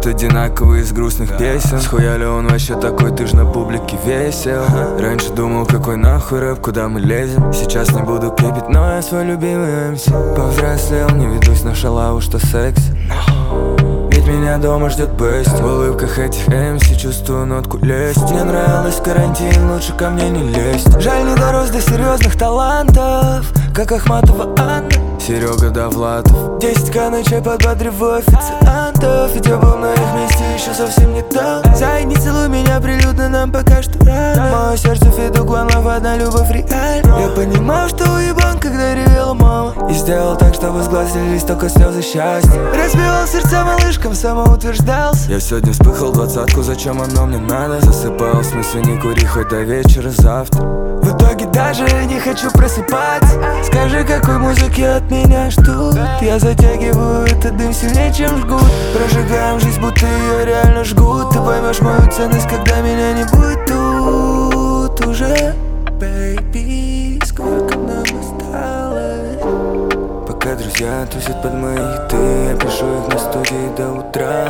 одинаковый из грустных песен. Схуяли он вообще такой, ты ж на публике весел. Раньше думал, какой нахуй рэп, куда мы лезем. Сейчас не буду кипить, но я свой любимый МС. Повзрослел, не ведусь на шалаву, что секс. Ведь меня дома ждет бест. В улыбках этих МС чувствую нотку лесть. Мне нравилось карантин, лучше ко мне не лезть. Жаль, не дорос до серьезных талантов, как Ахматова Анна, Серега Довлатов. 10к на чай подбадриваю официантов. Ведь я был на их месте еще совсем не там. Зай, не целуй меня прилюдно, нам пока что рано. Мое сердце Федук, one love, одна любовь реальна. Я понимал, что уебан, когда ревела мама, и сделал так, чтобы с глаз лились только слезы счастья. Разбивал сердца малышкам, самоутверждался. Я сегодня вспыхал 20-ку, зачем оно мне надо? Засыпал, в смысле не кури хоть до вечера завтра. В итоге даже не хочу просыпаться. Скажи, какой музыки от меня ждут? Я затягиваю этот дым сильнее, чем жгут. Прожигаем жизнь, будто ее реально жгут. Ты поймешь мою ценность, когда меня не будет тут уже. Baby, сколько нам осталось? Пока друзья тусят под мои хиты, я пишу их на студии до утра.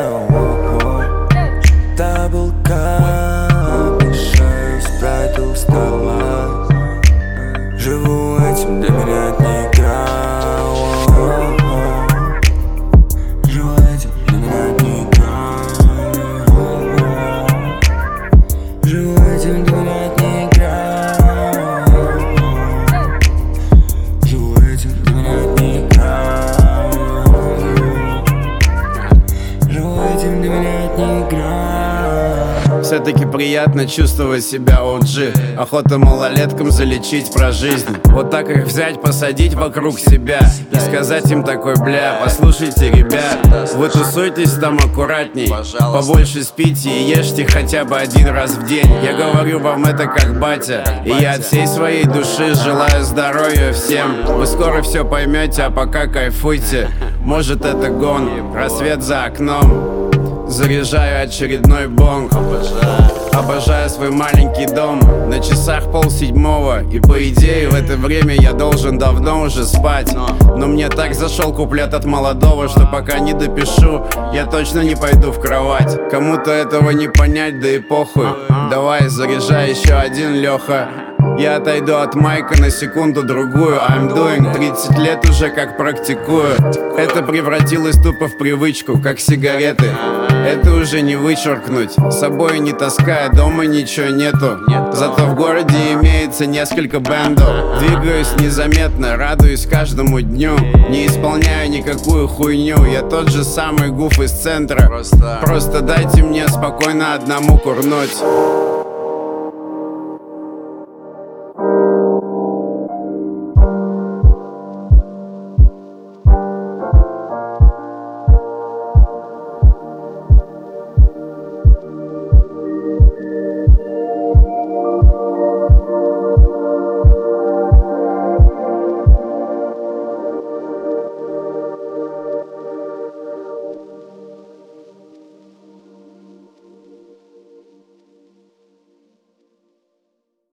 Дабл кап, мешаю спрайту устала. Живу этим, для меня это не игра. Живу этим, для меня это не игра. Живу этим, для меня это не игра. Живу этим, для меня это не игра. Живу этим, для меня это не игра. Все-таки приятно чувствовать себя OG. Охота малолеткам залечить про жизнь. Вот так их взять, посадить вокруг себя и сказать им такой: бля, послушайте, ребят, вы тусуйтесь там аккуратней, побольше спите и ешьте хотя бы один раз в день. Я говорю вам это как батя, и я от всей своей души желаю здоровья всем. Вы скоро все поймете, а пока кайфуйте. Может, это гон, рассвет за окном. Заряжаю очередной бонг. Обожаю свой маленький дом. На часах 6:30, и по идее в это время я должен давно уже спать. Но мне так зашел куплет от Молодого, что пока не допишу, я точно не пойду в кровать. Кому-то этого не понять, да и похуй. Давай, заряжай еще один, Леха. Я отойду от майка на секунду-другую. I'm doing 30 лет уже как практикую. Это превратилось тупо в привычку, как сигареты. Это уже не вычеркнуть. С собой не таская, дома ничего нету. Зато в городе имеется несколько бэндов. Двигаюсь незаметно, радуюсь каждому дню. Не исполняю никакую хуйню. Я тот же самый гуф из центра. Просто дайте мне спокойно одному курнуть.